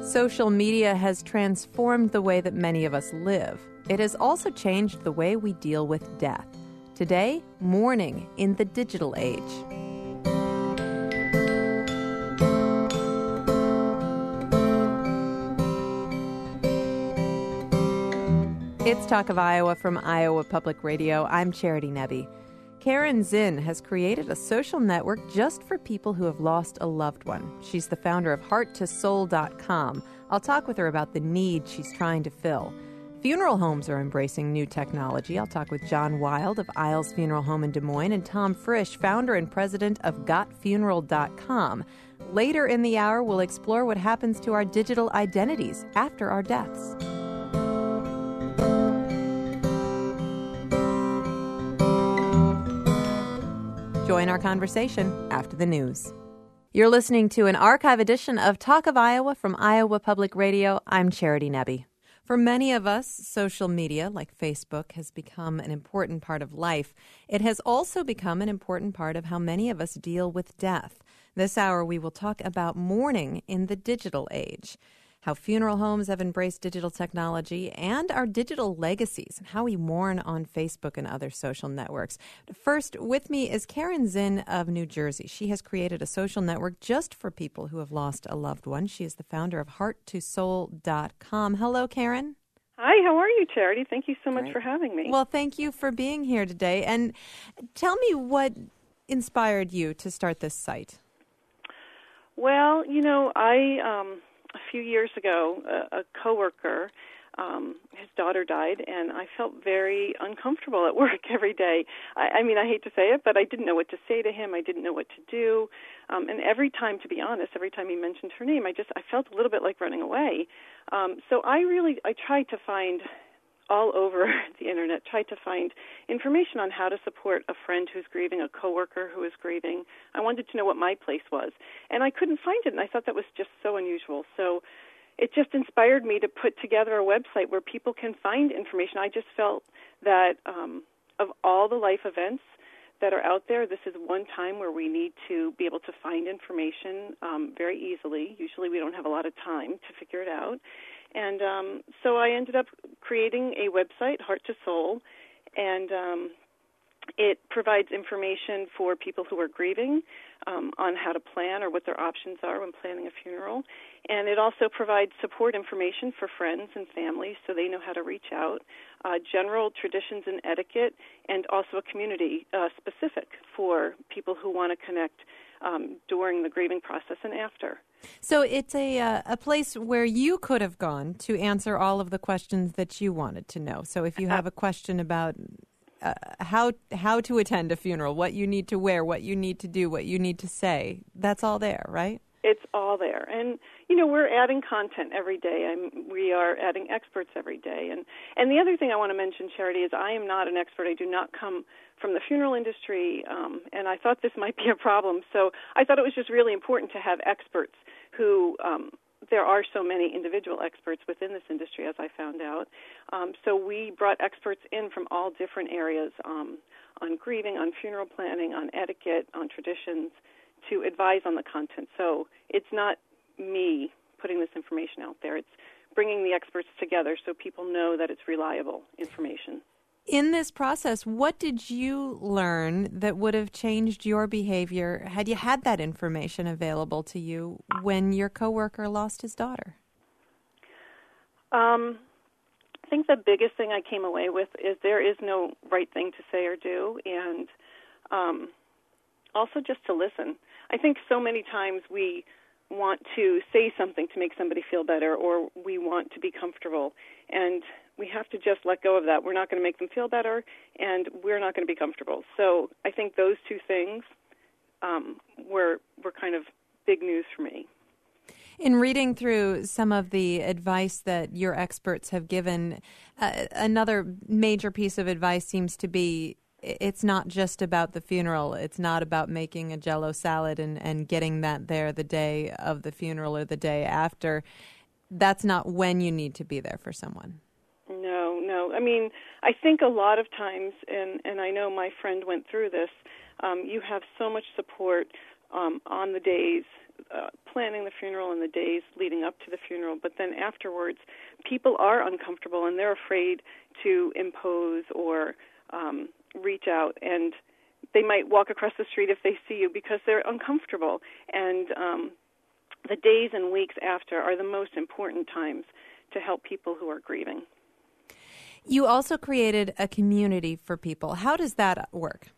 Social media has transformed the way that many of us live. It has also changed the way we deal with death. Today, mourning in the digital age. It's Talk of Iowa from Iowa Public Radio. I'm Charity Nebbe. Karen Zinn has created a social network just for people who have lost a loved one. She's the founder of HeartToSoul.com. I'll talk with her about the need she's trying to fill. Funeral homes are embracing new technology. I'll talk with John Wild of Isles Funeral Home in Des Moines and Tom Frisch, founder and president of GotFuneral.com. Later in the hour, we'll explore what happens to our digital identities after our deaths. Join our conversation after the news. You're listening to an archive edition of Talk of Iowa from Iowa Public Radio. I'm Charity Nebbe. For many of us, social media, like Facebook, has become an important part of life. It has also become an important part of how many of us deal with death. This hour, we will talk about mourning in the digital age, how funeral homes have embraced digital technology, and our digital legacies, and how we mourn on Facebook and other social networks. First, with me is Karen Zinn of New Jersey. She has created a social network just for people who have lost a loved one. She is the founder of HeartToSoul.com. Hello, Karen. Hi, how are you, Charity? Thank you so much for having me. Well, thank you for being here today. And tell me what inspired you to start this site. Well, a few years ago, a coworker, his daughter died, and I felt very uncomfortable at work every day. I hate to say it, but I didn't know what to say to him. I didn't know what to do. And every time, to be honest, every time he mentioned her name, I felt a little bit like running away. So I tried to find all over the internet, tried to find information on how to support a friend who's grieving, a coworker who is grieving. I wanted to know what my place was, and I couldn't find it, and I thought that was just so unusual. So it just inspired me to put together a website where people can find information. I just felt that of all the life events that are out there, this is one time where we need to be able to find information very easily. Usually we don't have a lot of time to figure it out. And so I ended up creating a website, Heart to Soul, and it provides information for people who are grieving on how to plan or what their options are when planning a funeral. And it also provides support information for friends and families so they know how to reach out, general traditions and etiquette, and also a community specific for people who want to connect during the grieving process and after. So it's a place where you could have gone to answer all of the questions that you wanted to know. So if you have a question about how to attend a funeral, what you need to wear, what you need to do, what you need to say, that's all there, right? It's all there. And, we're adding content every day. We are adding experts every day. And the other thing I want to mention, Charity, is I am not an expert. I do not come from the funeral industry, and I thought this might be a problem. So I thought it was just really important to have experts who there are so many individual experts within this industry, as I found out. So we brought experts in from all different areas on grieving, on funeral planning, on etiquette, on traditions, to advise on the content. So it's not me putting this information out there. It's bringing the experts together so people know that it's reliable information. In this process, what did you learn that would have changed your behavior had you had that information available to you when your coworker lost his daughter? I think the biggest thing I came away with is there is no right thing to say or do, and also just to listen. I think so many times we want to say something to make somebody feel better, or we want to be comfortable, and we have to just let go of that. We're not going to make them feel better, and we're not going to be comfortable. So I think those two things were kind of big news for me. In reading through some of the advice that your experts have given, another major piece of advice seems to be it's not just about the funeral. It's not about making a Jell-O salad and getting that there the day of the funeral or the day after. That's not when you need to be there for someone. No. I mean, I think a lot of times, and I know my friend went through this, you have so much support on the days planning the funeral and the days leading up to the funeral, but then afterwards, people are uncomfortable and they're afraid to impose or reach out, and they might walk across the street if they see you because they're uncomfortable. And the days and weeks after are the most important times to help people who are grieving. You also created a community for people. How does that work?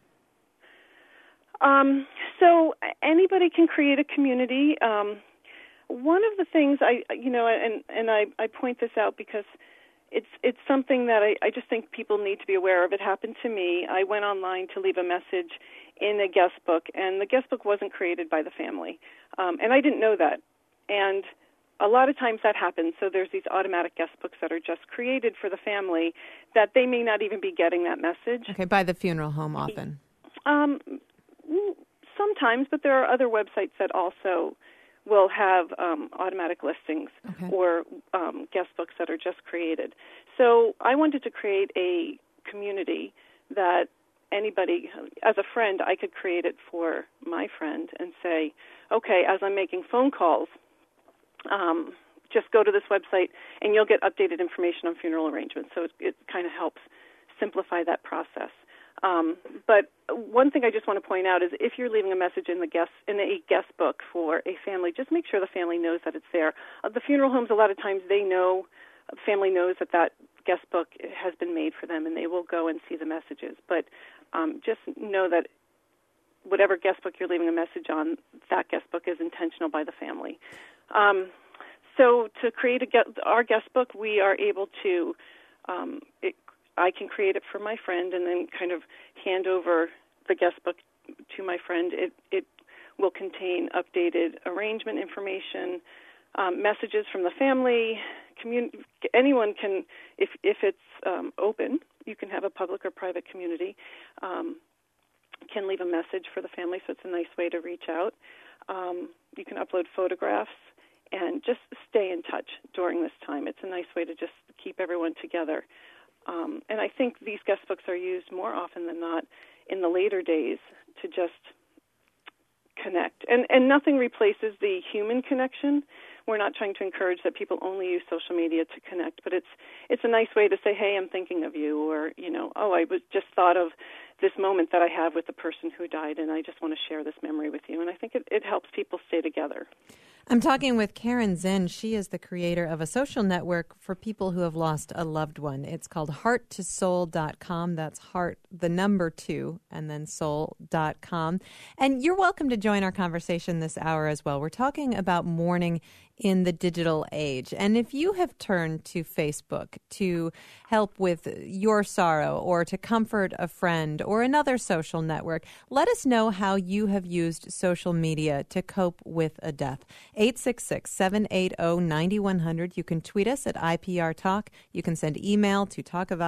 So anybody can create a community. One of the things I point this out because it's something that I just think people need to be aware of. It happened to me. I went online to leave a message in a guest book, and the guest book wasn't created by the family, and I didn't know that. And a lot of times that happens. So there's these automatic guest books that are just created for the family that they may not even be getting that message. Okay, by the funeral home often. Sometimes, but there are other websites that also will have automatic listings or guest books that are just created. So I wanted to create a community that anybody, as a friend, I could create it for my friend and say, okay, as I'm making phone calls, just go to this website and you'll get updated information on funeral arrangements. So it kind of helps simplify that process. But one thing I just want to point out is if you're leaving a message in a guest book for a family, just make sure the family knows that it's there. The funeral homes, a lot of times the family knows that guest book has been made for them, and they will go and see the messages. But just know that whatever guest book you're leaving a message on, that guest book is intentional by the family. So to create our guest book, we are able to I can create it for my friend and then kind of hand over the guest book to my friend. It will contain updated arrangement information, messages from the family. Anyone can, if it's open, you can have a public or private community, can leave a message for the family, so it's a nice way to reach out. You can upload photographs and just stay in touch during this time. It's a nice way to just keep everyone together. And I think these guest books are used more often than not in the later days to just connect. And nothing replaces the human connection. We're not trying to encourage that people only use social media to connect, but it's a nice way to say, hey, I'm thinking of you, or, I was just thought of this moment that I have with the person who died, and I just want to share this memory with you. And I think it helps people stay together. I'm talking with Karen Zinn. She is the creator of a social network for people who have lost a loved one. It's called heart2soul.com. That's heart, the number 2, and then soul.com. And you're welcome to join our conversation this hour as well. We're talking about mourning in the digital age. And if you have turned to Facebook to help with your sorrow or to comfort a friend or another social network, let us know how you have used social media to cope with a death. 866-780-9100. You can tweet us at IPR Talk. You can send email to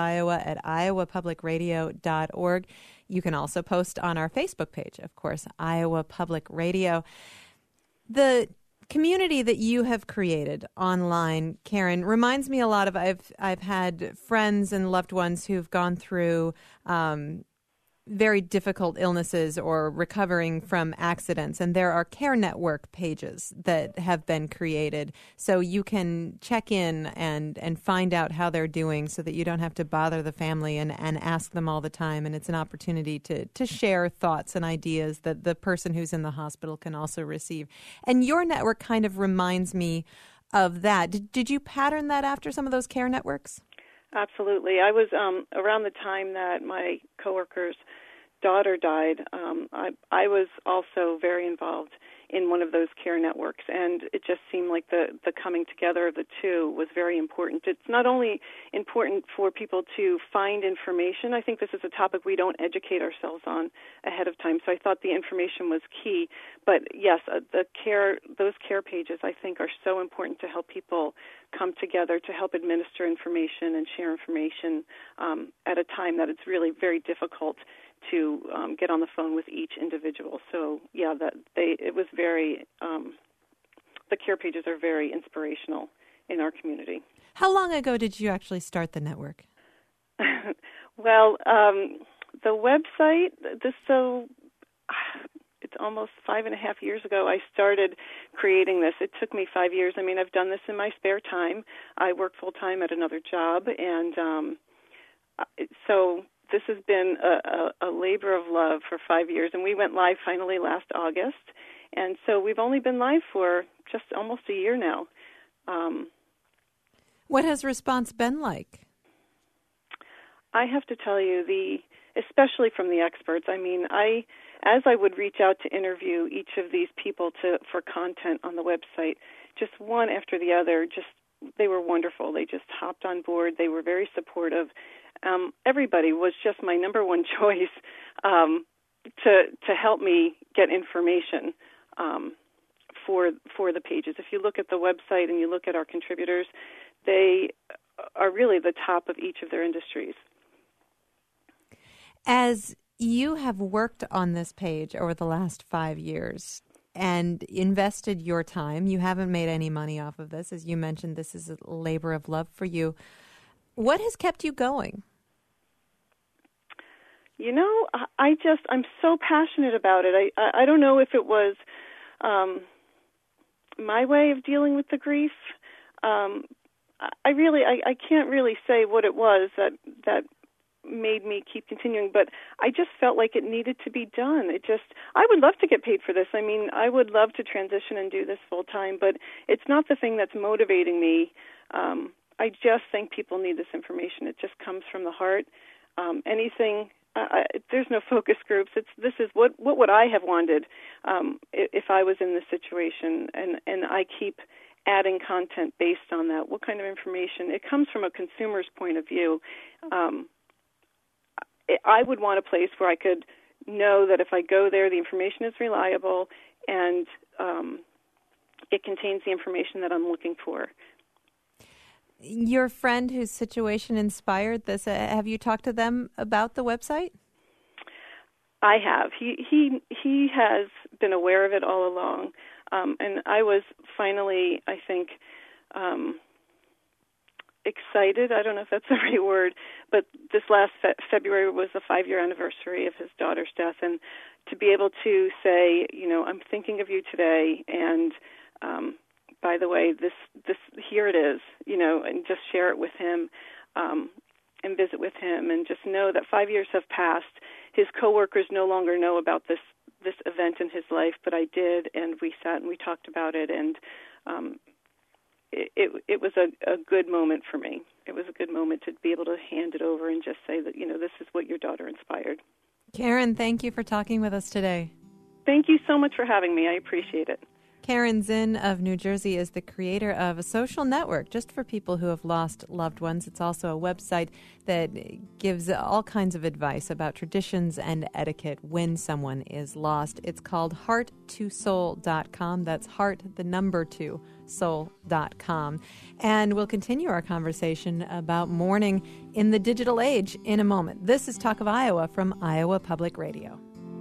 talkofiowa@iowapublicradio.org. You can also post on our Facebook page, of course, Iowa Public Radio. The community that you have created online, Karen, reminds me a lot of I've had friends and loved ones who've gone through very difficult illnesses or recovering from accidents, and there are care network pages that have been created so you can check in and find out how they're doing so that you don't have to bother the family and ask them all the time. And it's an opportunity to share thoughts and ideas that the person who's in the hospital can also receive. And your network kind of reminds me of that. Did you pattern that after some of those care networks? Absolutely. I was around the time that my coworker's daughter died. I was also very involved in one of those care networks, and it just seemed like the coming together of the two was very important. It's not only important for people to find information. I think this is a topic we don't educate ourselves on ahead of time, so I thought the information was key. But yes, those care pages I think are so important to help people come together, to help administer information and share information at a time that it's really very difficult to get on the phone with each individual. So yeah, it was very. The care pages are very inspirational in our community. How long ago did you actually start the network? Well, the website. it's almost 5.5 years ago I started creating this. It took me 5 years. I mean, I've done this in my spare time. I work full-time at another job, and so this has been a labor of love for 5 years, and we went live finally last August, and so we've only been live for just almost a year now. What has response been like? I have to tell you, especially from the experts. I mean, as I would reach out to interview each of these people for content on the website, just one after the other, they were wonderful. They just hopped on board. They were very supportive. Everybody was just my number one choice to help me get information for the pages. If you look at the website and you look at our contributors, they are really the top of each of their industries. As you have worked on this page over the last 5 years and invested your time, you haven't made any money off of this. As you mentioned, this is a labor of love for you. What has kept you going? You know, I'm so passionate about it. I don't know if it was my way of dealing with the grief. I can't really say what it was that made me keep continuing, but I just felt like it needed to be done. I would love to get paid for this. I mean, I would love to transition and do this full time, but it's not the thing that's motivating me. I just think people need this information. It just comes from the heart. There's no focus groups. This is what would I have wanted if I was in this situation, and I keep adding content based on that. What kind of information? It comes from a consumer's point of view. I would want a place where I could know that if I go there, the information is reliable and it contains the information that I'm looking for. Your friend whose situation inspired this, have you talked to them about the website? I have. He has been aware of it all along, and I was finally, I think, excited. I don't know if that's the right word, but this last February was the 5-year anniversary of his daughter's death, and to be able to say, I'm thinking of you today, and by the way, this here it is, and just share it with him, and visit with him, and just know that 5 years have passed. His coworkers no longer know about this event in his life, but I did, and we sat and we talked about it, and it was a good moment for me. It was a good moment to be able to hand it over and just say that, this is what your daughter inspired. Karen, thank you for talking with us today. Thank you so much for having me. I appreciate it. Karen Zinn of New Jersey is the creator of a social network just for people who have lost loved ones. It's also a website that gives all kinds of advice about traditions and etiquette when someone is lost. It's called heart2soul.com. That's heart, the number 2, soul.com. And we'll continue our conversation about mourning in the digital age in a moment. This is Talk of Iowa from Iowa Public Radio.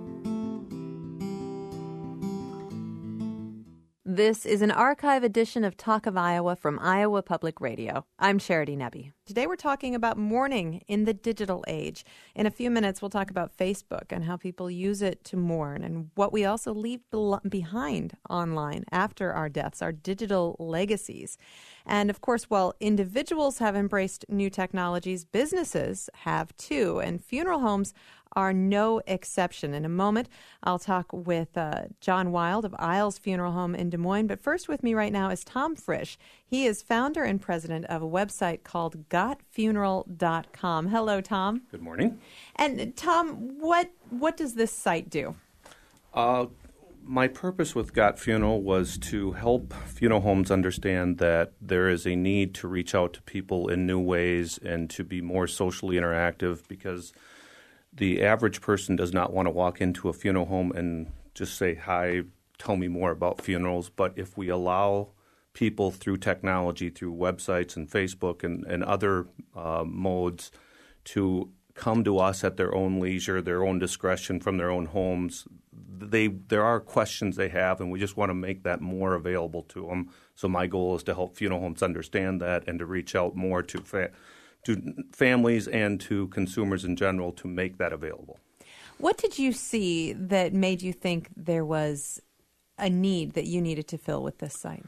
This is an archive edition of Talk of Iowa from Iowa Public Radio. I'm Charity Nebbe. Today we're talking about mourning in the digital age. In a few minutes, we'll talk about Facebook and how people use it to mourn and what we also leave behind online after our deaths, our digital legacies. And of course, while individuals have embraced new technologies, businesses have too, and funeral homes are no exception. In a moment, I'll talk with John Wild of Isles Funeral Home in Des Moines. But first with me right now is Tom Frisch. He is founder and president of a website called gotfuneral.com. Hello, Tom. Good morning. And Tom, what does this site do? My purpose with Got Funeral was to help funeral homes understand that there is a need to reach out to people in new ways and to be more socially interactive, because the average person does not want to walk into a funeral home and just say, hi, tell me more about funerals. But if we allow people through technology, through websites and Facebook and other modes to come to us at their own leisure, their own discretion from their own homes, there are questions they have, and we just want to make that more available to them. So my goal is to help funeral homes understand that and to reach out more to families and to consumers in general to make that available. What did you see that made you think there was a need that you needed to fill with this site?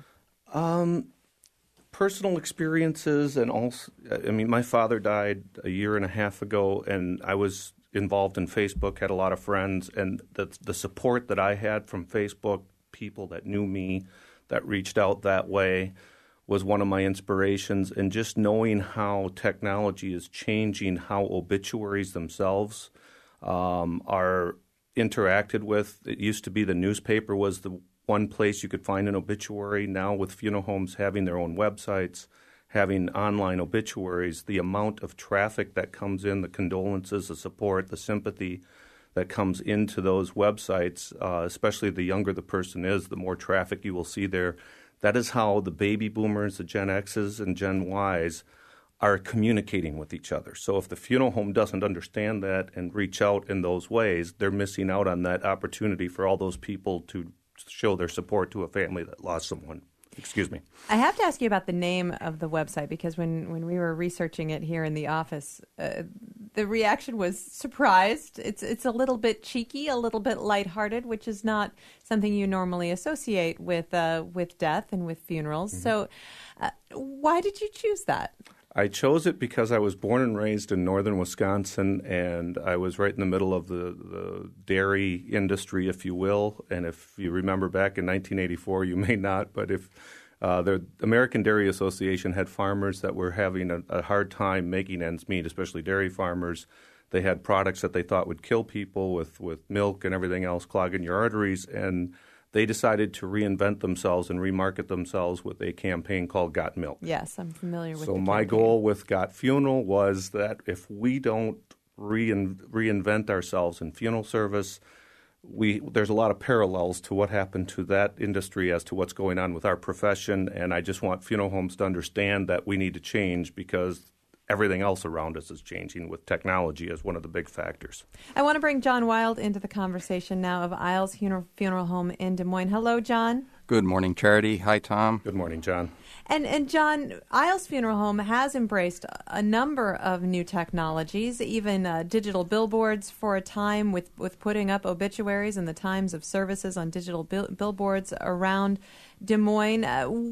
Personal experiences, and also, my father died a year and a half ago, and I was involved in Facebook, had a lot of friends, and the support that I had from Facebook, people that knew me, that reached out that way, was one of my inspirations. And just knowing how technology is changing how obituaries themselves are interacted with. It used to be the newspaper was the one place you could find an obituary. Now with funeral homes having their own websites, having online obituaries, the amount of traffic that comes in, the condolences, the support, the sympathy that comes into those websites, especially the younger the person is, the more traffic you will see there. That is how the baby boomers, the Gen X's and Gen Y's are communicating with each other. So if the funeral home doesn't understand that and reach out in those ways, they're missing out on that opportunity for all those people to show their support to a family that lost someone. Excuse me. I have to ask you about the name of the website, because when we were researching it here in the office, the reaction was surprised. It's a little bit cheeky, a little bit lighthearted, which is not something you normally associate with death and with funerals. Mm-hmm. So why did you choose that? I chose it because I was born and raised in northern Wisconsin, and I was right in the middle of the dairy industry, if you will. And if you remember back in 1984, you may not, but if the American Dairy Association had farmers that were having a hard time making ends meet, especially dairy farmers. They had products that they thought would kill people with milk and everything else clogging your arteries, and they decided to reinvent themselves and remarket themselves with a campaign called Got Milk. Yes, I'm familiar with So the my campaign. goal with Got Funeral was that if we don't reinvent ourselves in funeral service, there's a lot of parallels to what happened to that industry as to what's going on with our profession, and I just want funeral homes to understand that we need to change because everything else around us is changing, with technology as one of the big factors. I want to bring John Wild into the conversation now of Isles Funeral Home in Des Moines. Hello, John. Good morning, Charity. Hi, Tom. Good morning, John. And John, Isles Funeral Home has embraced a number of new technologies, even digital billboards for a time with putting up obituaries and the times of services on digital billboards around Des Moines.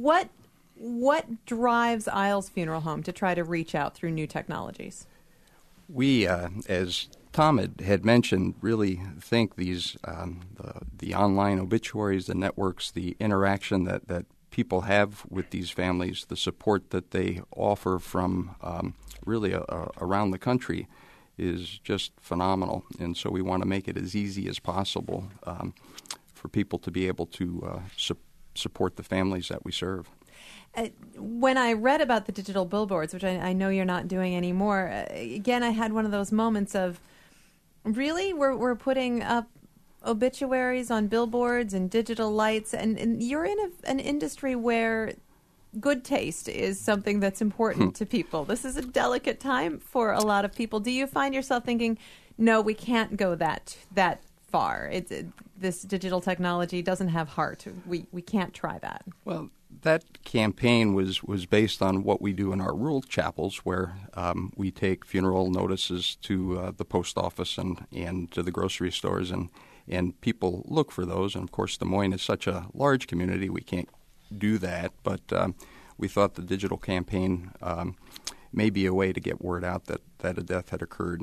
What drives Isles Funeral Home to try to reach out through new technologies? We, as Tom had mentioned, really think these the online obituaries, the networks, the interaction that people have with these families, the support that they offer from really around the country is just phenomenal. And so we want to make it as easy as possible for people to be able to support the families that we serve. When I read about the digital billboards, which I know you're not doing anymore, again, I had one of those moments of, really? We're putting up obituaries on billboards and digital lights, and you're in an industry where good taste is something that's important to people. This is a delicate time for a lot of people. Do you find yourself thinking, no, we can't go that far? This digital technology doesn't have heart. We can't try that. Well, that campaign was based on what we do in our rural chapels, where we take funeral notices to the post office and to the grocery stores, and people look for those. And, of course, Des Moines is such a large community, we can't do that. But we thought the digital campaign may be a way to get word out that a death had occurred.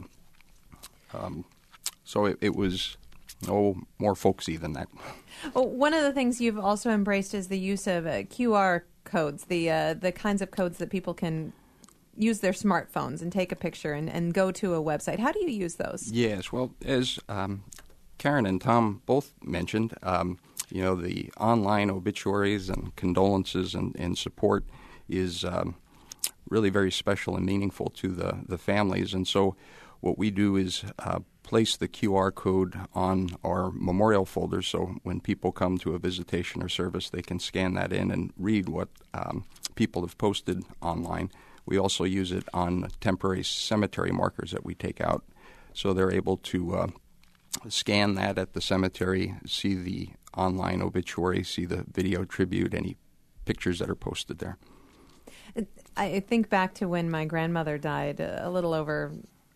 So it was more folksy than that. Well, one of the things you've also embraced is the use of QR codes, the kinds of codes that people can use their smartphones and take a picture and go to a website. How do you use those? Yes, well, as Karen and Tom both mentioned, the online obituaries and condolences and support is really very special and meaningful to the families. And so what we do is place the QR code on our memorial folder, so when people come to a visitation or service, they can scan that in and read what people have posted online. We also use it on temporary cemetery markers that we take out, so they're able to scan that at the cemetery, see the online obituary, see the video tribute, any pictures that are posted there. I think back to when my grandmother died a little over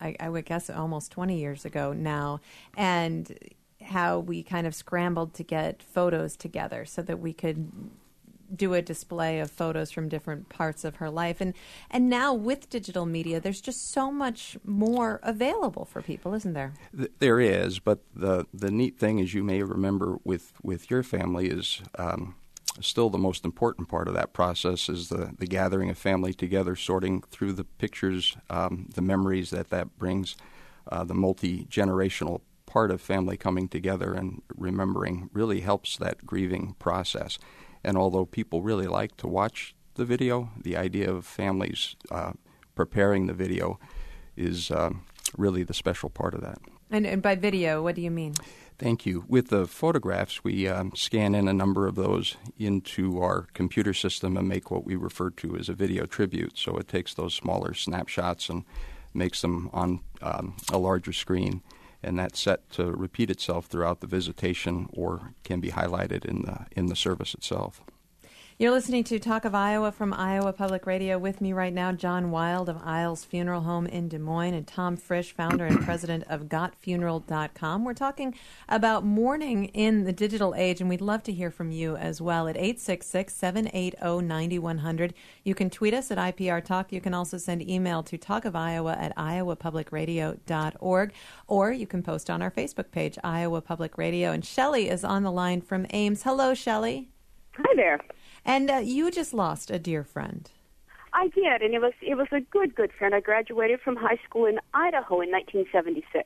I would guess almost 20 years ago now, and how we kind of scrambled to get photos together so that we could do a display of photos from different parts of her life. And now with digital media, there's just so much more available for people, isn't there? There is, but the neat thing, as you may remember with your family, is still the most important part of that process is the gathering of family together, sorting through the pictures, the memories that brings, the multi-generational part of family coming together and remembering really helps that grieving process. And although people really like to watch the video, the idea of families preparing the video is really the special part of that. And by video, what do you mean? Thank you. With the photographs, we scan in a number of those into our computer system and make what we refer to as a video tribute. So it takes those smaller snapshots and makes them on a larger screen. And that's set to repeat itself throughout the visitation or can be highlighted in the service itself. You're listening to Talk of Iowa from Iowa Public Radio. With me right now, John Wild of Isles Funeral Home in Des Moines and Tom Frisch, founder and president of GotFuneral.com. We're talking about mourning in the digital age, and we'd love to hear from you as well at 866-780-9100. You can tweet us at IPR Talk. You can also send email to talkofiowa@iowapublicradio.org, or you can post on our Facebook page, Iowa Public Radio. And Shelley is on the line from Ames. Hello, Shelley. Hi there. And you just lost a dear friend. I did, and it was a good friend. I graduated from high school in Idaho in 1976.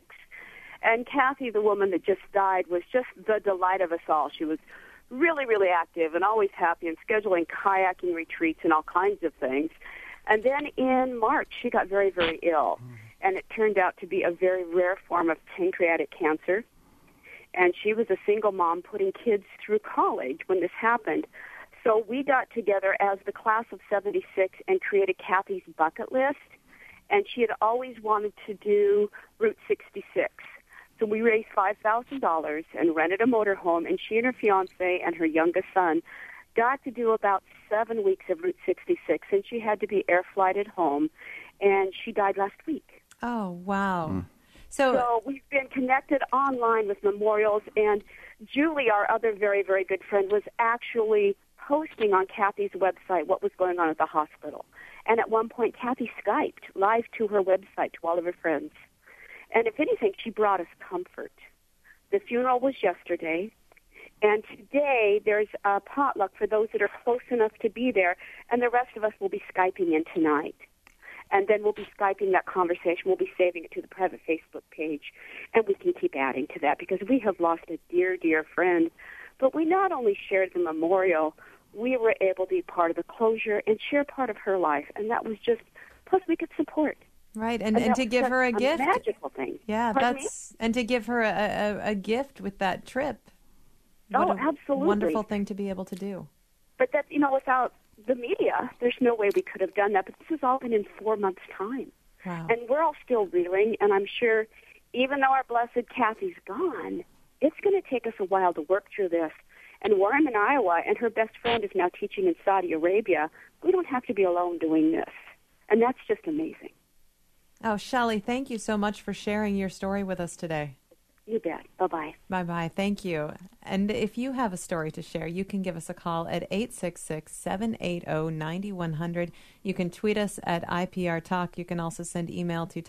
And Kathy, the woman that just died, was just the delight of us all. She was really, really active and always happy and scheduling kayaking retreats and all kinds of things. And then in March, she got very, very ill. And it turned out to be a very rare form of pancreatic cancer. And she was a single mom putting kids through college when this happened. So we got together as the class of 76 and created Kathy's bucket list. And she had always wanted to do Route 66. So we raised $5,000 and rented a motorhome, and she and her fiancé and her youngest son got to do about 7 weeks of Route 66, and she had to be air flighted home, and she died last week. Oh, wow. So we've been connected online with memorials, and Julie, our other very, very good friend, was actually posting on Kathy's website what was going on at the hospital. And at one point, Kathy Skyped live to her website to all of her friends. And if anything, she brought us comfort. The funeral was yesterday, and today there's a potluck for those that are close enough to be there, and the rest of us will be Skyping in tonight. And then we'll be Skyping that conversation. We'll be saving it to the private Facebook page, and we can keep adding to that because we have lost a dear, dear friend. But we not only shared the memorial, we were able to be part of the closure and share part of her life, and that was just, plus we could support. Right, and to give her a gift. Magical thing. Yeah, and to give her a gift with that trip. What absolutely. Wonderful thing to be able to do. But that, without the media, there's no way we could have done that. But this has all been in 4 months' time. Wow. And we're all still reeling, and I'm sure even though our blessed Kathy's gone, it's going to take us a while to work through this. And where I'm in Iowa, and her best friend is now teaching in Saudi Arabia, we don't have to be alone doing this. And that's just amazing. Oh, Shelley, thank you so much for sharing your story with us today. You bet. Bye-bye. Bye-bye. Thank you. And if you have a story to share, you can give us a call at 866-780-9100. You can tweet us at IPR Talk. You can also send email to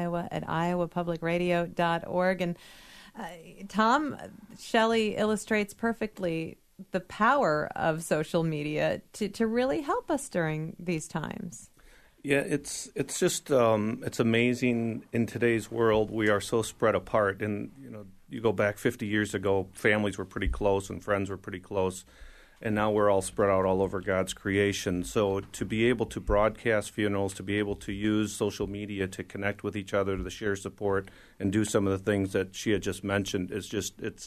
talkofiowa@iowapublicradio.org. And Tom, Shelley illustrates perfectly the power of social media to really help us during these times. Yeah, it's just it's amazing in today's world. We are so spread apart, and you go back 50 years ago, families were pretty close and friends were pretty close, and now we're all spread out all over God's creation. So to be able to broadcast funerals, to be able to use social media to connect with each other, to share support, and do some of the things that she had just mentioned is just it's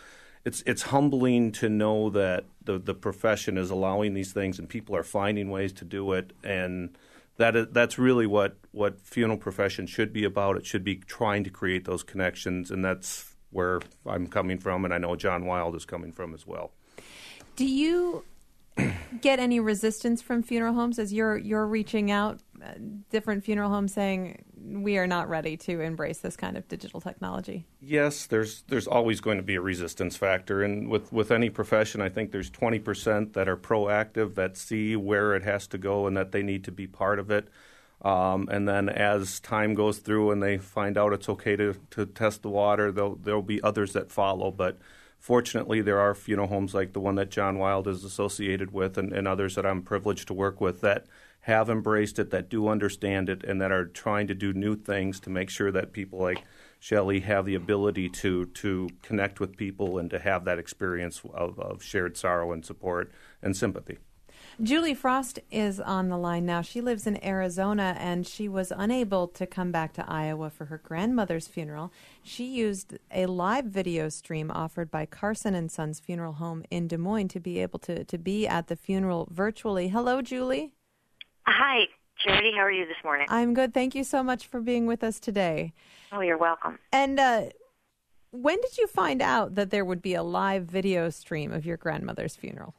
humbling to know that the profession is allowing these things and people are finding ways to do it, and that's really what funeral profession should be about. It should be trying to create those connections, and that's where I'm coming from, and I know John Wild is coming from as well. Do you get any resistance from funeral homes as you're reaching out different funeral homes saying we are not ready to embrace this kind of digital technology? Yes, there's always going to be a resistance factor. And with any profession, I think there's 20% that are proactive, that see where it has to go and that they need to be part of it. And then as time goes through and they find out it's okay to test the water, there'll be others that follow. But fortunately, there are funeral homes like the one that John Wild is associated with and others that I'm privileged to work with that have embraced it, that do understand it, and that are trying to do new things to make sure that people like Shelley have the ability to connect with people and to have that experience of shared sorrow and support and sympathy. Julie Frost is on the line now. She lives in Arizona, and she was unable to come back to Iowa for her grandmother's funeral. She used a live video stream offered by Carson & Sons Funeral Home in Des Moines to be able to be at the funeral virtually. Hello, Julie. Hi, Charity. How are you this morning? I'm good. Thank you so much for being with us today. Oh, you're welcome. And when did you find out that there would be a live video stream of your grandmother's funeral?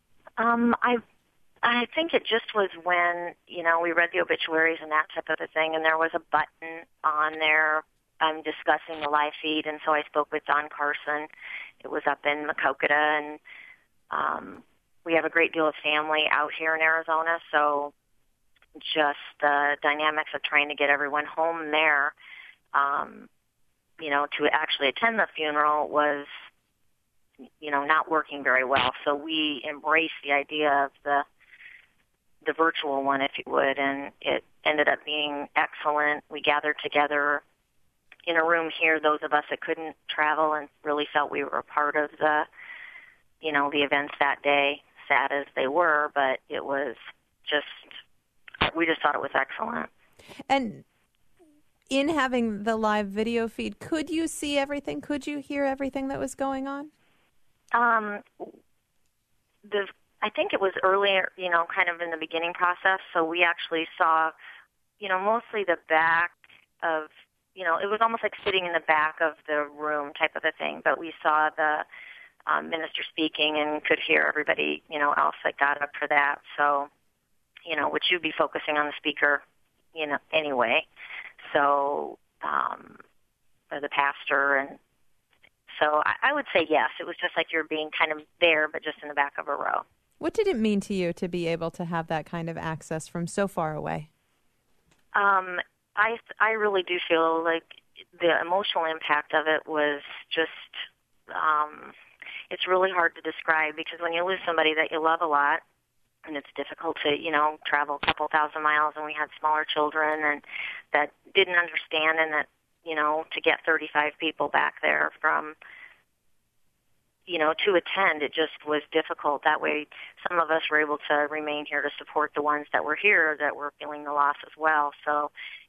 I think it just was when, we read the obituaries and that type of a thing, and there was a button on there discussing the live feed, and so I spoke with Don Carson. It was up in Maquoketa, and we have a great deal of family out here in Arizona, so just the dynamics of trying to get everyone home there, to actually attend the funeral was, not working very well. So we embraced the idea of the virtual one, if you would, and it ended up being excellent. We gathered together in a room here, those of us that couldn't travel, and really felt we were a part of the events that day, sad as they were, but it was we just thought it was excellent. And in having the live video feed, could you see everything? Could you hear everything that was going on? I think it was earlier, kind of in the beginning process. So we actually saw, mostly the back of, it was almost like sitting in the back of the room type of a thing. But we saw the minister speaking and could hear everybody, else that got up for that. So, which you'd be focusing on the speaker, anyway. So, or the pastor. And so I would say yes. It was just like you're being kind of there, but just in the back of a row. What did it mean to you to be able to have that kind of access from so far away? I really do feel like the emotional impact of it was just, it's really hard to describe, because when you lose somebody that you love a lot, and it's difficult to, travel a couple thousand miles, and we had smaller children and that didn't understand, and that, to get 35 people back there from, to attend, it just was difficult. That way, some of us were able to remain here to support the ones that were here that were feeling the loss as well. So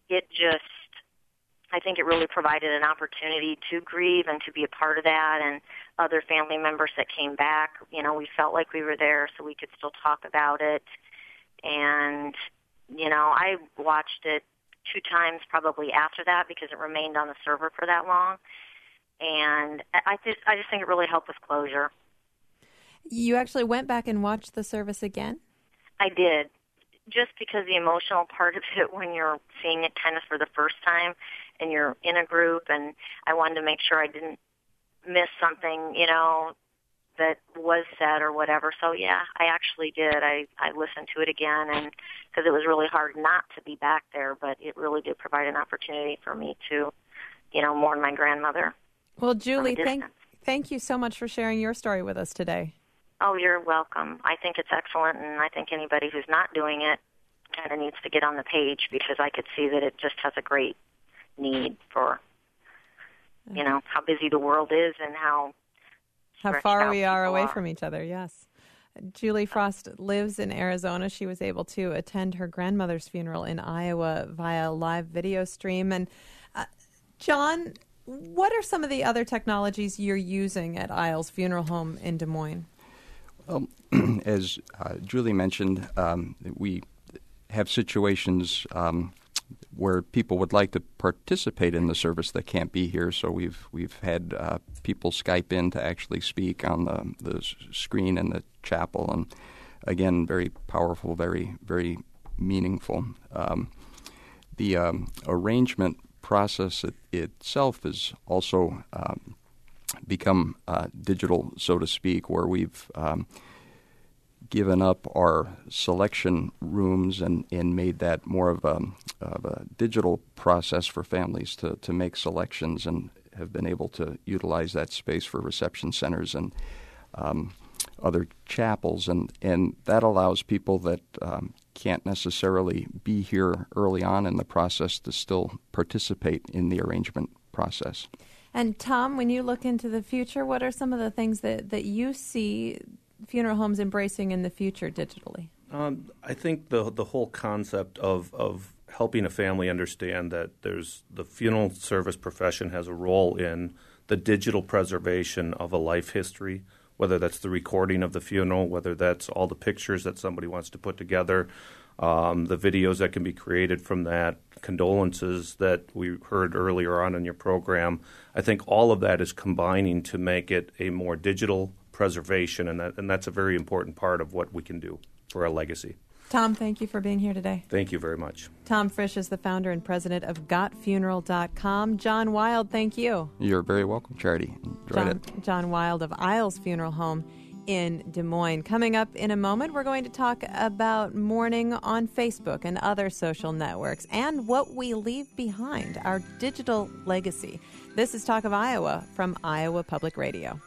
I think it really provided an opportunity to grieve and to be a part of that, and other family members that came back, we felt like we were there so we could still talk about it. And, I watched it 2 times probably after that because it remained on the server for that long. And I just think it really helped with closure. You actually went back and watched the service again? I did, just because the emotional part of it when you're seeing it kind of for the first time and you're in a group, and I wanted to make sure I didn't miss something, that was said or whatever. So, yeah, I actually did. I listened to it again, and because it was really hard not to be back there, but it really did provide an opportunity for me to, mourn my grandmother. Well, Julie, thank you so much for sharing your story with us today. Oh, you're welcome. I think it's excellent, and I think anybody who's not doing it kind of needs to get on the page, because I could see that it just has a great need for, how busy the world is and how far we are away from each other, yes. Julie Frost lives in Arizona. She was able to attend her grandmother's funeral in Iowa via live video stream. And John, what are some of the other technologies you're using at Isles Funeral Home in Des Moines? Well, as Julie mentioned, we have situations where people would like to participate in the service that can't be here. So we've had people Skype in to actually speak on the screen in the chapel, and again, very powerful, very very meaningful. The arrangement process itself has also become digital, so to speak, where we've given up our selection rooms and made that more of a digital process for families to make selections, and have been able to utilize that space for reception centers and other chapels, and that allows people that can't necessarily be here early on in the process to still participate in the arrangement process. And Tom, when you look into the future, what are some of the things that you see funeral homes embracing in the future digitally? I think the whole concept of helping a family understand that there's the funeral service profession has a role in the digital preservation of a life history, whether that's the recording of the funeral, whether that's all the pictures that somebody wants to put together, the videos that can be created from that, condolences that we heard earlier on in your program. I think all of that is combining to make it a more digital preservation, and that's a very important part of what we can do for our legacy. Tom, thank you for being here today. Thank you very much. Tom Frisch is the founder and president of GotFuneral.com. John Wild, thank you. You're very welcome, Charity. John Wild of Isles Funeral Home in Des Moines. Coming up in a moment, we're going to talk about mourning on Facebook and other social networks and what we leave behind, our digital legacy. This is Talk of Iowa from Iowa Public Radio.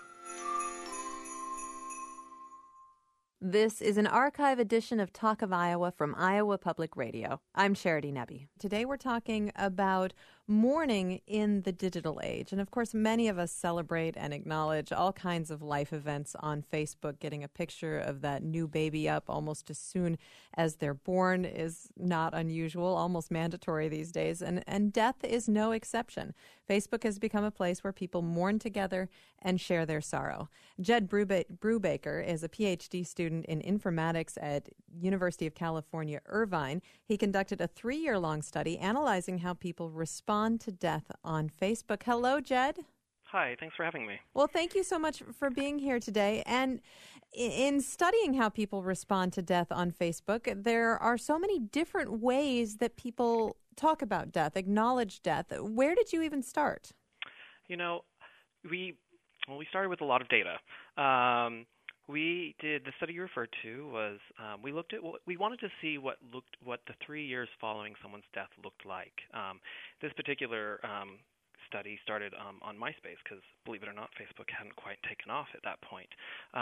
This is an archive edition of Talk of Iowa from Iowa Public Radio. I'm Charity Nebbe. Today we're talking about mourning in the digital age. And of course, many of us celebrate and acknowledge all kinds of life events on Facebook. Getting a picture of that new baby up almost as soon as they're born is not unusual, almost mandatory these days. And death is no exception. Facebook has become a place where people mourn together and share their sorrow. Jed Brubaker is a PhD student in informatics at University of California, Irvine. He conducted a 3-year-long study analyzing how people respond to death on Facebook. Hello, Jed. Hi, thanks for having me. Well, thank you so much for being here today. And in studying how people respond to death on Facebook, there are so many different ways that people talk about death, acknowledge death. Where did you even start? You know, we started with a lot of data. The study you referred to was we wanted to see what the 3 years following someone's death looked like. This particular study started on MySpace because, believe it or not, Facebook hadn't quite taken off at that point.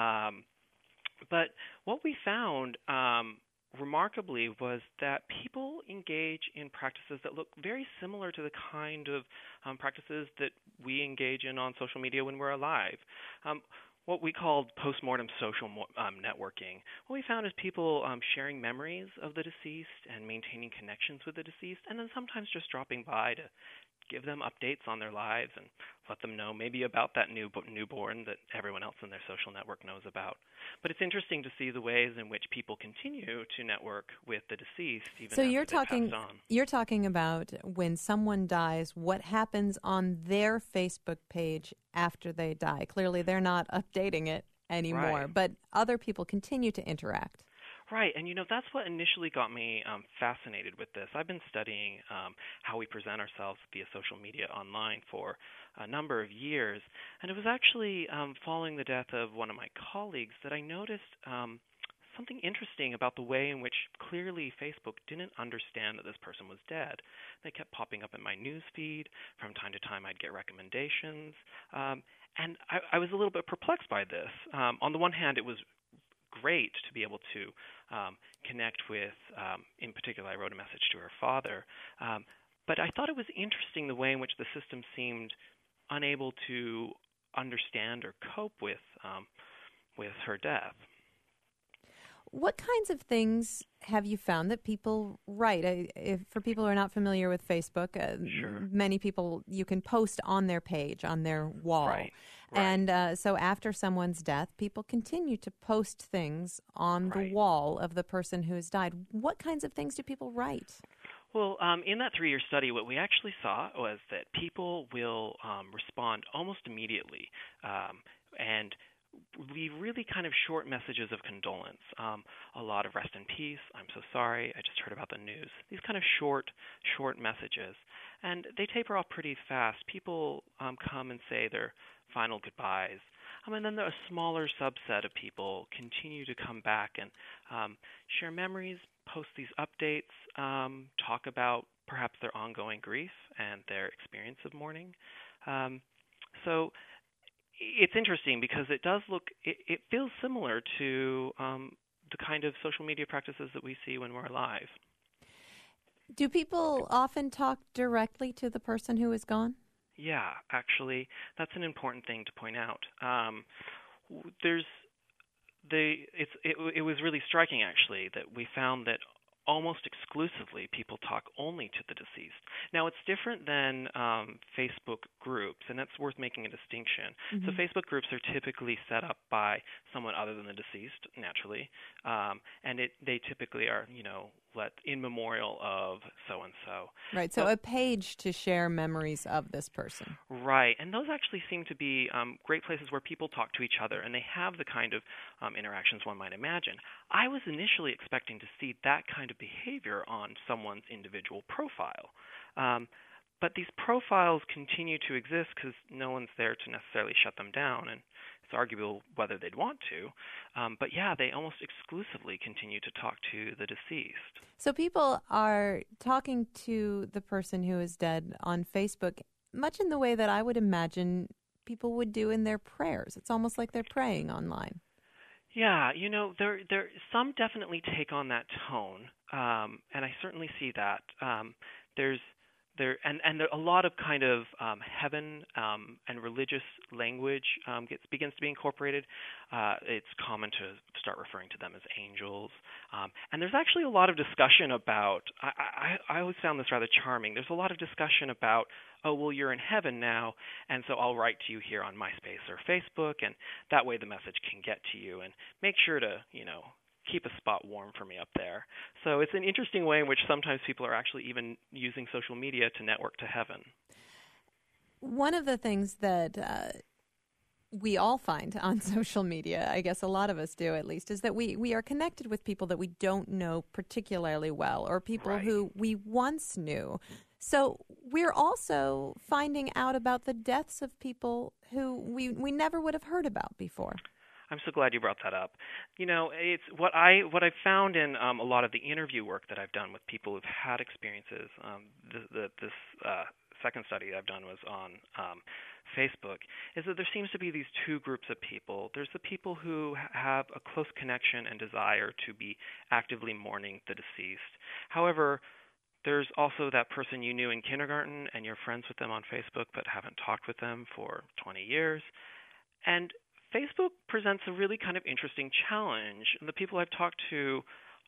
But what we found remarkably was that people engage in practices that look very similar to the kind of practices that we engage in on social media when we're alive. What we called postmortem social networking. What we found is people sharing memories of the deceased and maintaining connections with the deceased, and then sometimes just dropping by to give them updates on their lives and let them know maybe about that newborn that everyone else in their social network knows about. But it's interesting to see the ways in which people continue to network with the deceased even after they passed on. You're talking about when someone dies, what happens on their Facebook page after they die. Clearly they're not updating it anymore, right. But other people continue to interact. Right, and that's what initially got me fascinated with this. I've been studying how we present ourselves via social media online for a number of years, and it was actually following the death of one of my colleagues that I noticed something interesting about the way in which clearly Facebook didn't understand that this person was dead. They kept popping up in my news feed. From time to time I'd get recommendations, and I was a little bit perplexed by this. On the one hand, it was great to be able to connect with, in particular, I wrote a message to her father, but I thought it was interesting the way in which the system seemed unable to understand or cope with her death. What kinds of things have you found that people write? For people who are not familiar with Facebook, Sure. Many people, you can post on their page, on their wall. Right. And so after someone's death, people continue to post things on the wall of the person who has died. What kinds of things do people write? Well, in that 3-year study, what we actually saw was that people will respond almost immediately. And leave really kind of short messages of condolence. A lot of rest in peace, I'm so sorry, I just heard about the news. These kind of short messages. And they taper off pretty fast. People come and say their final goodbyes. And then a smaller subset of people continue to come back and share memories, post these updates, talk about perhaps their ongoing grief and their experience of mourning. So it's interesting because it does it feels similar to the kind of social media practices that we see when we're alive. Do people often talk directly to the person who is gone? Yeah, actually, that's an important thing to point out. It was really striking, actually, that we found that almost exclusively people talk only to the deceased. Now, it's different than Facebook groups, and that's worth making a distinction. Mm-hmm. So Facebook groups are typically set up by someone other than the deceased, naturally, and they typically are, in memorial of so-and-so. Right, so a page to share memories of this person. Right, and those actually seem to be great places where people talk to each other, and they have the kind of interactions one might imagine. I was initially expecting to see that kind of behavior on someone's individual profile. But these profiles continue to exist because no one's there to necessarily shut them down, and it's arguable whether they'd want to. But yeah, they almost exclusively continue to talk to the deceased. So people are talking to the person who is dead on Facebook much in the way that I would imagine people would do in their prayers. It's almost like they're praying online. Yeah, there some definitely take on that tone, and I certainly see that. There's a lot of kind of heaven and religious language begins to be incorporated. It's common to start referring to them as angels, and there's actually a lot of discussion about. I always found this rather charming. There's a lot of discussion about, oh, well, you're in heaven now, and so I'll write to you here on MySpace or Facebook, and that way the message can get to you. And make sure to, keep a spot warm for me up there. So it's an interesting way in which sometimes people are actually even using social media to network to heaven. One of the things that we all find on social media, I guess a lot of us do at least, is that we are connected with people that we don't know particularly well, or people right. who we once knew. So we're also finding out about the deaths of people who we never would have heard about before. I'm so glad you brought that up. It's what I've found in a lot of the interview work that I've done with people who've had experiences. This second study I've done was on Facebook, is that there seems to be these two groups of people. There's the people who have a close connection and desire to be actively mourning the deceased. However, there's also that person you knew in kindergarten and you're friends with them on Facebook but haven't talked with them for 20 years. And Facebook presents a really kind of interesting challenge. The people I've talked to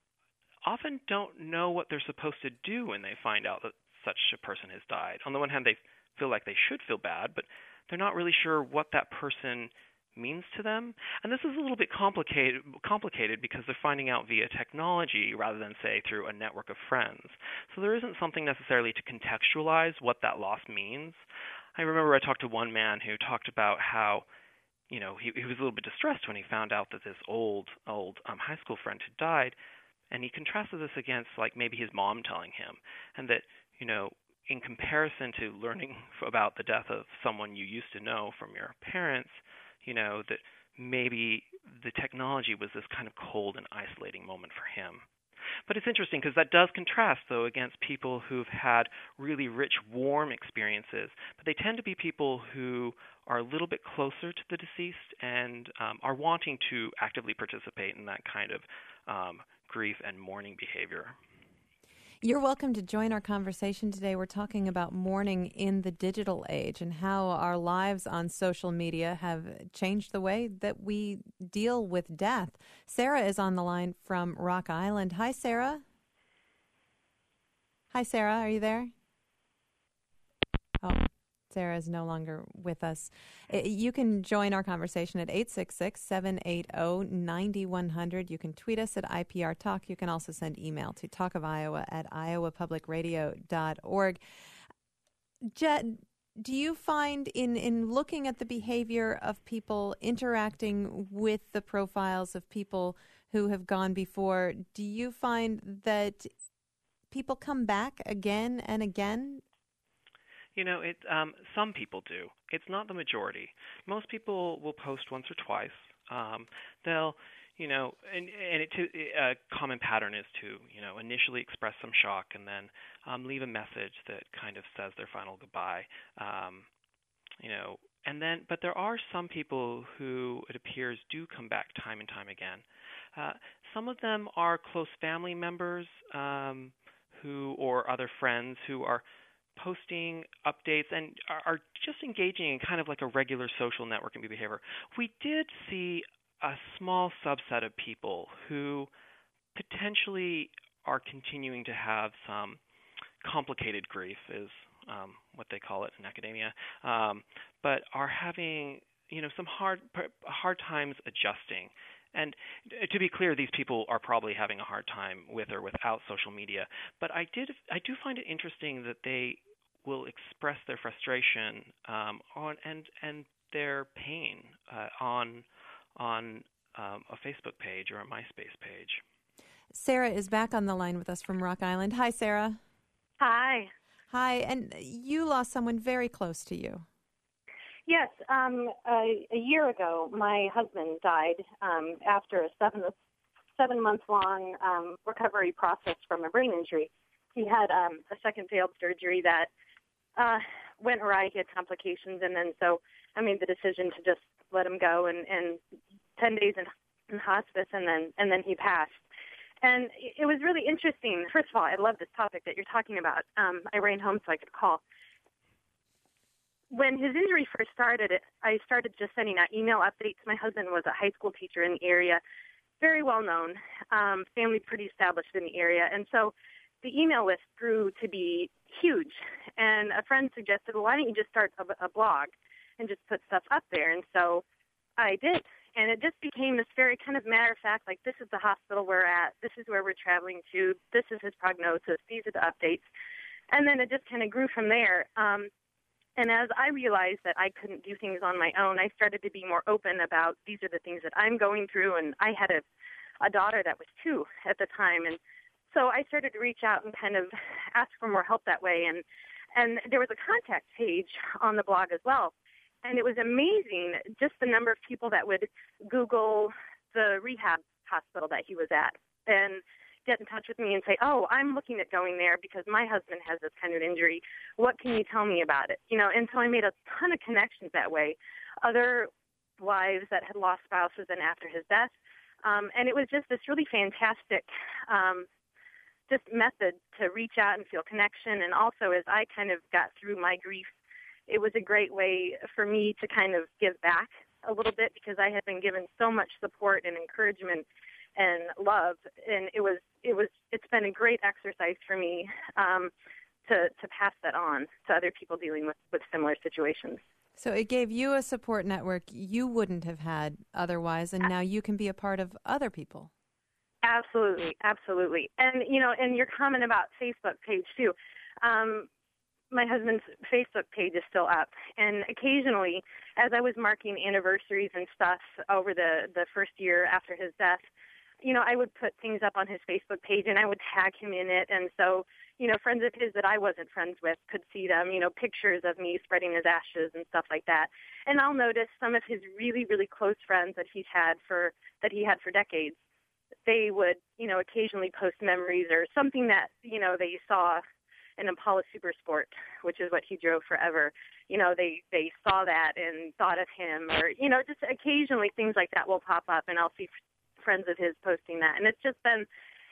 often don't know what they're supposed to do when they find out that such a person has died. On the one hand, they feel like they should feel bad, but they're not really sure what that person means to them. And this is a little bit complicated because they're finding out via technology rather than, say, through a network of friends. So there isn't something necessarily to contextualize what that loss means. I remember I talked to one man who talked about how he was a little bit distressed when he found out that this old high school friend had died, and he contrasted this against maybe his mom telling him, and that in comparison to learning about the death of someone you used to know from your parents, that maybe the technology was this kind of cold and isolating moment for him. But it's interesting because that does contrast, though, against people who've had really rich, warm experiences. But they tend to be people who are a little bit closer to the deceased and are wanting to actively participate in that kind of grief and mourning behavior. You're welcome to join our conversation today. We're talking about mourning in the digital age and how our lives on social media have changed the way that we deal with death. Sarah is on the line from Rock Island. Hi, Sarah. Hi, Sarah. Are you there? Oh, Sarah is no longer with us. You can join our conversation at 866-780-9100. You can tweet us at IPR Talk. You can also send email to talkofiowa@iowapublicradio.org. Jed, Do you find in looking at the behavior of people interacting with the profiles of people who have gone before, do you find that people come back again and again? Some people do. It's not the majority. Most people will post once or twice. They'll, a common pattern is to, initially express some shock and then leave a message that kind of says their final goodbye. But there are some people who, it appears, do come back time and time again. Some of them are close family members or other friends who are posting updates and are just engaging in kind of like a regular social networking behavior. We did see a small subset of people who potentially are continuing to have some complicated grief, is what they call it in academia, but are having some hard times adjusting. And to be clear, these people are probably having a hard time with or without social media. But I do find it interesting that they will express their frustration and their pain on a Facebook page or a MySpace page. Sarah is back on the line with us from Rock Island. Hi, Sarah. Hi. Hi, and you lost someone very close to you. Yes, a year ago, my husband died after a 7-month-long recovery process from a brain injury. He had a second failed surgery that went awry. He had complications, and then so I made the decision to just let him go, and 10 days in hospice, and then he passed. And it was really interesting. First of all, I love this topic that you're talking about. I ran home so I could call. When his injury first started, I started just sending out email updates. My husband was a high school teacher in the area, very well known, family pretty established in the area. And so the email list grew to be huge. And a friend suggested, well, why don't you just start a blog and just put stuff up there? And so I did. And it just became this very kind of matter-of-fact, like, this is the hospital we're at, this is where we're traveling to, this is his prognosis, these are the updates. And then it just kind of grew from there. And as I realized that I couldn't do things on my own, I started to be more open about these are the things that I'm going through. And I had a daughter that was 2 at the time. And so I started to reach out and kind of ask for more help that way. And there was a contact page on the blog as well. And it was amazing, just the number of people that would Google the rehab hospital that he was at and get in touch with me and say, oh, I'm looking at going there because my husband has this kind of injury. What can you tell me about it? And so I made a ton of connections that way. Other wives that had lost spouses and after his death. And it was just this really fantastic just method to reach out and feel connection. And also as I kind of got through my grief, it was a great way for me to kind of give back a little bit because I had been given so much support and encouragement and love, and it's been a great exercise for me to pass that on to other people dealing with similar situations. So it gave you a support network you wouldn't have had otherwise, and now you can be a part of other people. Absolutely, absolutely. And and your comment about Facebook page too. My husband's Facebook page is still up, and occasionally, as I was marking anniversaries and stuff over the first year after his death, I would put things up on his Facebook page, and I would tag him in it, and so, friends of his that I wasn't friends with could see them, pictures of me spreading his ashes and stuff like that. And I'll notice some of his really, really close friends that he had for decades, they would, occasionally post memories or something that, they saw an Impala Super Sport, which is what he drove forever. They saw that and thought of him, or just occasionally things like that will pop up, and I'll see friends of his posting that, and it's just been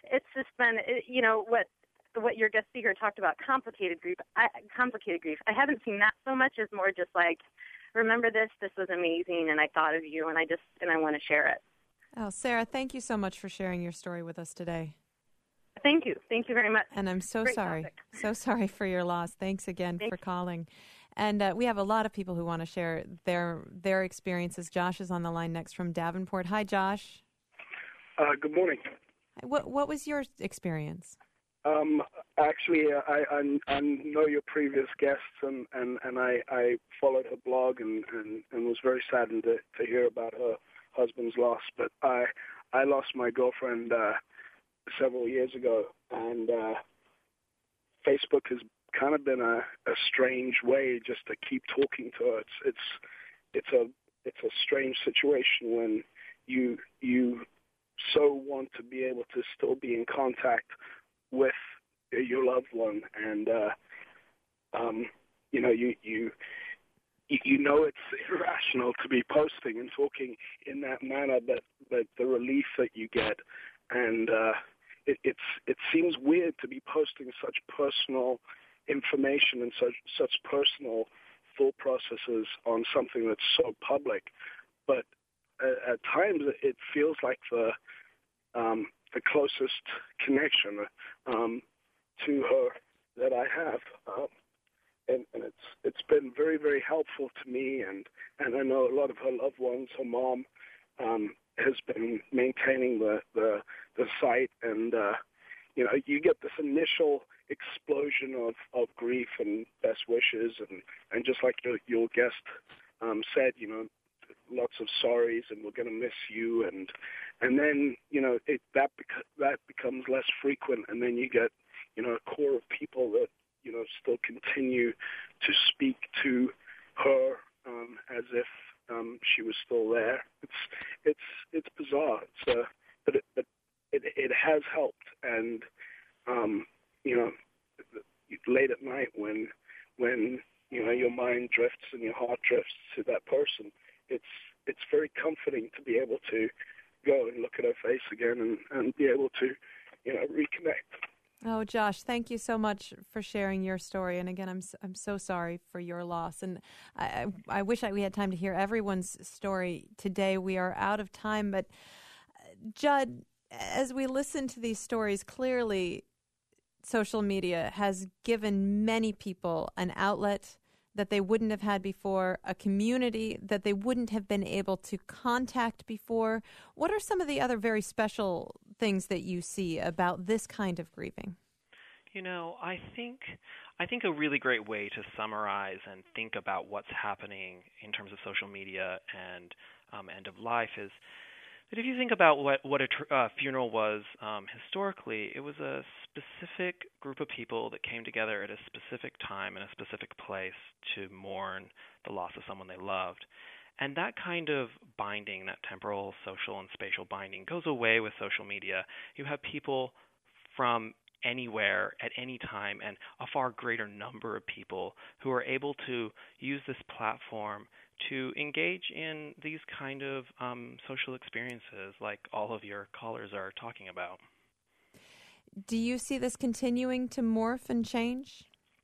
what your guest speaker talked about, complicated grief. I haven't seen that so much as more just like, remember this was amazing, and I thought of you, and I want to share it. Oh, Sarah, thank you so much for sharing your story with us today. Thank you very much. And I'm so Great sorry. topic. So sorry for your loss. Thanks again for calling. And we have a lot of people who want to share their experiences. Josh is on the line next from Davenport. Hi, Josh. Good morning. What was your experience? Actually, I know your previous guests, and I followed her blog and was very saddened to hear about her husband's loss. But I lost my girlfriend several years ago, and Facebook has kind of been a strange way just to keep talking to her. It's a strange situation when you so want to be able to still be in contact with your loved one, and you know it's irrational to be posting and talking in that manner, but the relief that you get, and it seems weird to be posting such personal information and such personal thought processes on something that's so public, but at times it feels like the closest connection to her that I have, and it's been very, very helpful to me, and I know a lot of her loved ones. Her mom has been maintaining the site, and you get this initial explosion of grief and best wishes, and just like your guest said, lots of sorries, and we're going to miss you, and then that becomes less frequent, and then you get a core of people that still continue to speak to her as if she was still there. It's bizarre. But it has helped, and late at night when your mind drifts and your heart drifts to that person, it's very comforting to be able to go and look at her face again and be able to reconnect. Oh, Josh, thank you so much for sharing your story. And again, I'm so sorry for your loss. And I wish we had time to hear everyone's story today. We are out of time. But Judd, as we listen to these stories, clearly social media has given many people an outlet that they wouldn't have had before, a community that they wouldn't have been able to contact before. What are some of the other very special things that you see about this kind of grieving? I think a really great way to summarize and think about what's happening in terms of social media and end of life is that if you think about what a funeral was historically, it was a specific group of people that came together at a specific time in a specific place to mourn the loss of someone they loved. And that kind of binding, that temporal, social, and spatial binding, goes away with social media. You have people from anywhere at any time and a far greater number of people who are able to use this platform to engage in these kind of social experiences like all of your callers are talking about. Do you see this continuing to morph and change?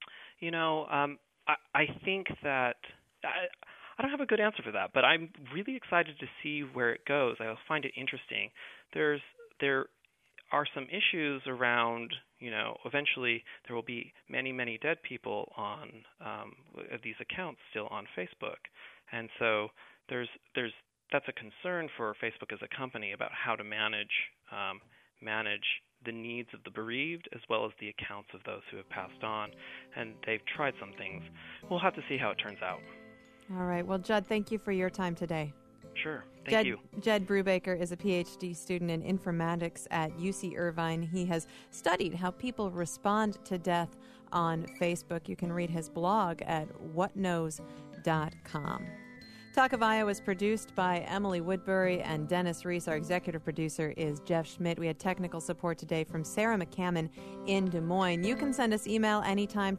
I think that I don't have a good answer for that, but I'm really excited to see where it goes. I find it interesting. There are some issues around, eventually there will be many, many dead people on these accounts still on Facebook. And so that's a concern for Facebook as a company about how to manage the needs of the bereaved as well as the accounts of those who have passed on. And they've tried some things. We'll have to see how it turns out. All right. Well, Judd, thank you for your time today. Sure. Thank you. Judd Brubaker is a PhD student in informatics at UC Irvine. He has studied how people respond to death on Facebook. You can read his blog at whatknows.com. Talk of Iowa is produced by Emily Woodbury and Dennis Reese. Our executive producer is Jeff Schmidt. We had technical support today from Sarah McCammon in Des Moines. You can send us email anytime,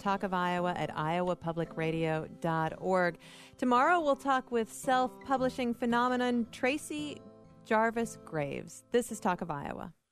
talkofiowa@iowapublicradio.org. Tomorrow we'll talk with self-publishing phenomenon Tracy Jarvis Graves. This is Talk of Iowa.